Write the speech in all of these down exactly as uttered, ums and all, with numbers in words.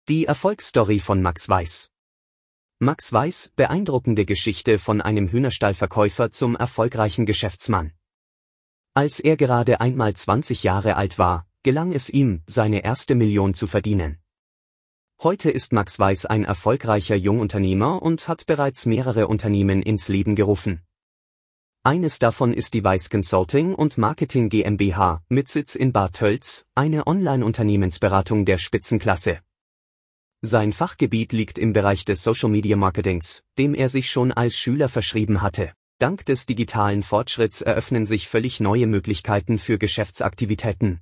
Die Erfolgsstory von Max Weiß. Max Weiß, beeindruckende Geschichte von einem Hühnerstallverkäufer zum erfolgreichen Geschäftsmann. Als er gerade einmal zwanzig Jahre alt war, gelang es ihm, seine erste Million zu verdienen. Heute ist Max Weiß ein erfolgreicher Jungunternehmer und hat bereits mehrere Unternehmen ins Leben gerufen. Eines davon ist die Weiß Consulting und Marketing GmbH mit Sitz in Bad Tölz, eine Online-Unternehmensberatung der Spitzenklasse. Sein Fachgebiet liegt im Bereich des Social Media Marketings, dem er sich schon als Schüler verschrieben hatte. Dank des digitalen Fortschritts eröffnen sich völlig neue Möglichkeiten für Geschäftsaktivitäten.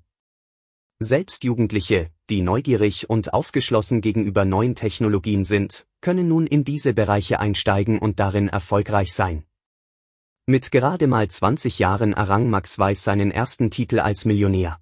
Selbst Jugendliche, die neugierig und aufgeschlossen gegenüber neuen Technologien sind, können nun in diese Bereiche einsteigen und darin erfolgreich sein. Mit gerade mal zwanzig Jahren errang Max Weiß seinen ersten Titel als Millionär.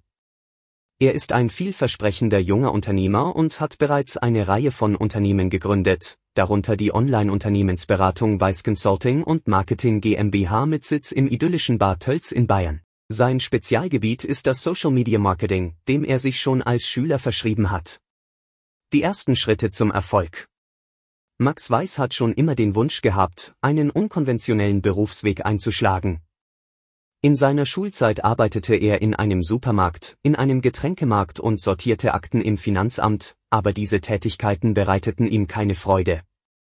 Er ist ein vielversprechender junger Unternehmer und hat bereits eine Reihe von Unternehmen gegründet, darunter die Online-Unternehmensberatung Weiß Consulting und Marketing GmbH mit Sitz im idyllischen Bad Tölz in Bayern. Sein Spezialgebiet ist das Social Media Marketing, dem er sich schon als Schüler verschrieben hat. Die ersten Schritte zum Erfolg. Max Weiß hat schon immer den Wunsch gehabt, einen unkonventionellen Berufsweg einzuschlagen. In seiner Schulzeit arbeitete er in einem Supermarkt, in einem Getränkemarkt und sortierte Akten im Finanzamt, aber diese Tätigkeiten bereiteten ihm keine Freude.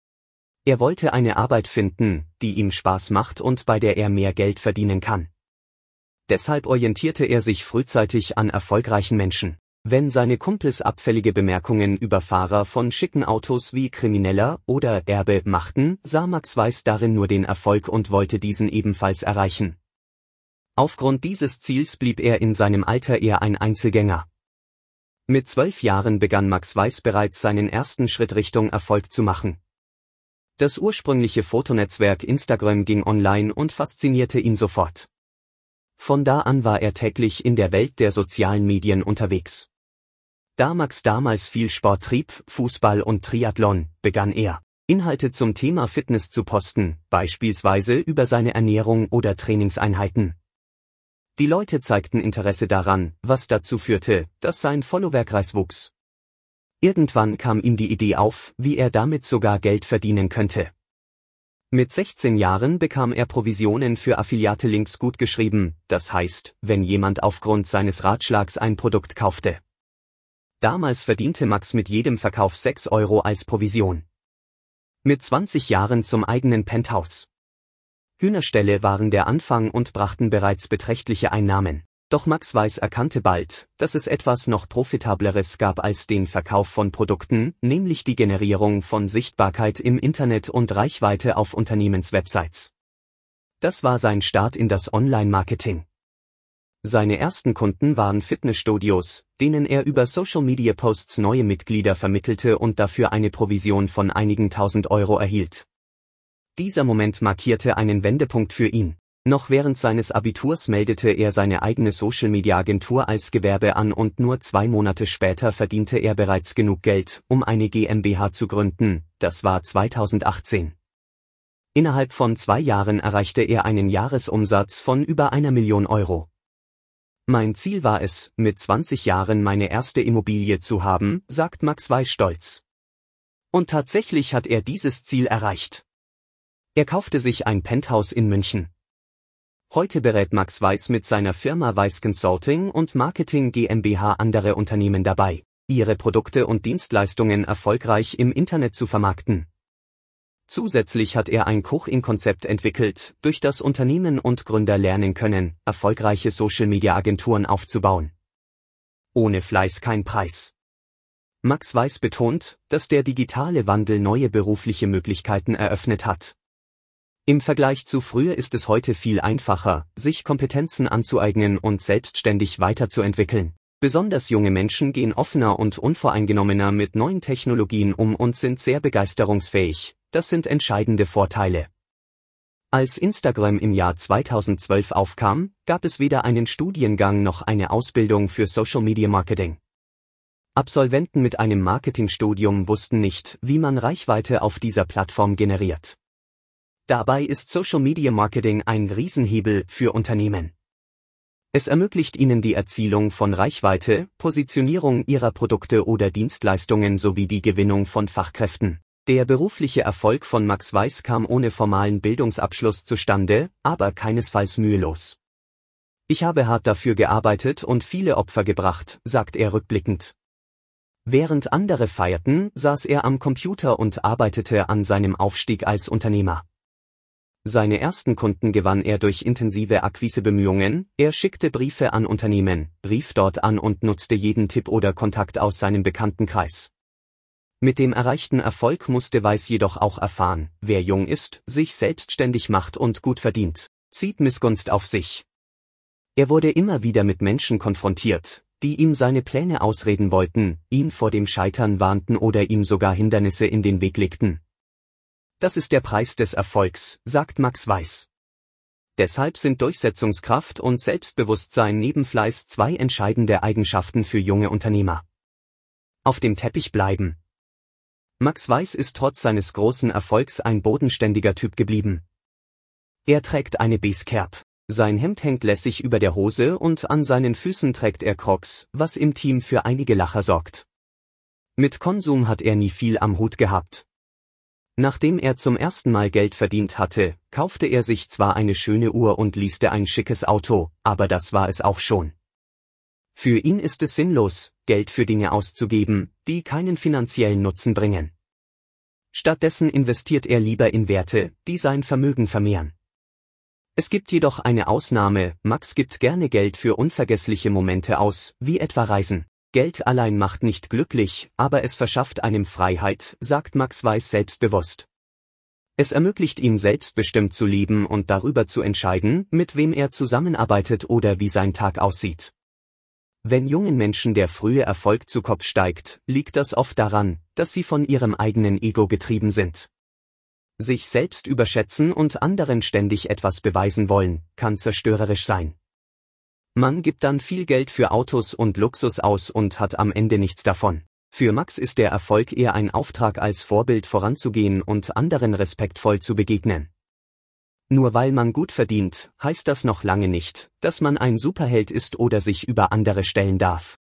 Er wollte eine Arbeit finden, die ihm Spaß macht und bei der er mehr Geld verdienen kann. Deshalb orientierte er sich frühzeitig an erfolgreichen Menschen. Wenn seine Kumpels abfällige Bemerkungen über Fahrer von schicken Autos wie Krimineller oder Erbe machten, sah Max Weiß darin nur den Erfolg und wollte diesen ebenfalls erreichen. Aufgrund dieses Ziels blieb er in seinem Alter eher ein Einzelgänger. Mit zwölf Jahren begann Max Weiß bereits seinen ersten Schritt Richtung Erfolg zu machen. Das ursprüngliche Fotonetzwerk Instagram ging online und faszinierte ihn sofort. Von da an war er täglich in der Welt der sozialen Medien unterwegs. Da Max damals viel Sport trieb, Fußball und Triathlon, begann er, Inhalte zum Thema Fitness zu posten, beispielsweise über seine Ernährung oder Trainingseinheiten. Die Leute zeigten Interesse daran, was dazu führte, dass sein Followerkreis wuchs. Irgendwann kam ihm die Idee auf, wie er damit sogar Geld verdienen könnte. Mit sechzehn Jahren bekam er Provisionen für Affiliate-Links gutgeschrieben, das heißt, wenn jemand aufgrund seines Ratschlags ein Produkt kaufte. Damals verdiente Max mit jedem Verkauf sechs Euro als Provision. Mit zwanzig Jahren zum eigenen Penthouse. Hühnerställe waren der Anfang und brachten bereits beträchtliche Einnahmen. Doch Max Weiß erkannte bald, dass es etwas noch profitableres gab als den Verkauf von Produkten, nämlich die Generierung von Sichtbarkeit im Internet und Reichweite auf Unternehmenswebsites. Das war sein Start in das Online-Marketing. Seine ersten Kunden waren Fitnessstudios, denen er über Social-Media-Posts neue Mitglieder vermittelte und dafür eine Provision von einigen tausend Euro erhielt. Dieser Moment markierte einen Wendepunkt für ihn. Noch während seines Abiturs meldete er seine eigene Social-Media-Agentur als Gewerbe an und nur zwei Monate später verdiente er bereits genug Geld, um eine GmbH zu gründen, das war zweitausendachtzehn. Innerhalb von zwei Jahren erreichte er einen Jahresumsatz von über einer Million Euro. Mein Ziel war es, mit zwanzig Jahren meine erste Immobilie zu haben, sagt Max Weiß stolz. Und tatsächlich hat er dieses Ziel erreicht. Er kaufte sich ein Penthouse in München. Heute berät Max Weiß mit seiner Firma Weiß Consulting und Marketing GmbH andere Unternehmen dabei, ihre Produkte und Dienstleistungen erfolgreich im Internet zu vermarkten. Zusätzlich hat er ein Coaching-Konzept entwickelt, durch das Unternehmen und Gründer lernen können, erfolgreiche Social-Media-Agenturen aufzubauen. Ohne Fleiß kein Preis. Max Weiß betont, dass der digitale Wandel neue berufliche Möglichkeiten eröffnet hat. Im Vergleich zu früher ist es heute viel einfacher, sich Kompetenzen anzueignen und selbstständig weiterzuentwickeln. Besonders junge Menschen gehen offener und unvoreingenommener mit neuen Technologien um und sind sehr begeisterungsfähig, das sind entscheidende Vorteile. Als Instagram im Jahr zweitausendzwölf aufkam, gab es weder einen Studiengang noch eine Ausbildung für Social Media Marketing. Absolventen mit einem Marketingstudium wussten nicht, wie man Reichweite auf dieser Plattform generiert. Dabei ist Social Media Marketing ein Riesenhebel für Unternehmen. Es ermöglicht ihnen die Erzielung von Reichweite, Positionierung ihrer Produkte oder Dienstleistungen sowie die Gewinnung von Fachkräften. Der berufliche Erfolg von Max Weiß kam ohne formalen Bildungsabschluss zustande, aber keinesfalls mühelos. Ich habe hart dafür gearbeitet und viele Opfer gebracht, sagt er rückblickend. Während andere feierten, saß er am Computer und arbeitete an seinem Aufstieg als Unternehmer. Seine ersten Kunden gewann er durch intensive Akquisebemühungen, er schickte Briefe an Unternehmen, rief dort an und nutzte jeden Tipp oder Kontakt aus seinem Bekanntenkreis. Mit dem erreichten Erfolg musste Weiß jedoch auch erfahren, wer jung ist, sich selbstständig macht und gut verdient, zieht Missgunst auf sich. Er wurde immer wieder mit Menschen konfrontiert, die ihm seine Pläne ausreden wollten, ihn vor dem Scheitern warnten oder ihm sogar Hindernisse in den Weg legten. Das ist der Preis des Erfolgs, sagt Max Weiß. Deshalb sind Durchsetzungskraft und Selbstbewusstsein neben Fleiß zwei entscheidende Eigenschaften für junge Unternehmer. Auf dem Teppich bleiben. Max Weiß ist trotz seines großen Erfolgs ein bodenständiger Typ geblieben. Er trägt eine Basecap. Sein Hemd hängt lässig über der Hose und an seinen Füßen trägt er Crocs, was im Team für einige Lacher sorgt. Mit Konsum hat er nie viel am Hut gehabt. Nachdem er zum ersten Mal Geld verdient hatte, kaufte er sich zwar eine schöne Uhr und leaste ein schickes Auto, aber das war es auch schon. Für ihn ist es sinnlos, Geld für Dinge auszugeben, die keinen finanziellen Nutzen bringen. Stattdessen investiert er lieber in Werte, die sein Vermögen vermehren. Es gibt jedoch eine Ausnahme, Max gibt gerne Geld für unvergessliche Momente aus, wie etwa Reisen. Geld allein macht nicht glücklich, aber es verschafft einem Freiheit, sagt Max Weiß selbstbewusst. Es ermöglicht ihm selbstbestimmt zu leben und darüber zu entscheiden, mit wem er zusammenarbeitet oder wie sein Tag aussieht. Wenn jungen Menschen der frühe Erfolg zu Kopf steigt, liegt das oft daran, dass sie von ihrem eigenen Ego getrieben sind. Sich selbst überschätzen und anderen ständig etwas beweisen wollen, kann zerstörerisch sein. Man gibt dann viel Geld für Autos und Luxus aus und hat am Ende nichts davon. Für Max ist der Erfolg eher ein Auftrag als Vorbild voranzugehen und anderen respektvoll zu begegnen. Nur weil man gut verdient, heißt das noch lange nicht, dass man ein Superheld ist oder sich über andere stellen darf.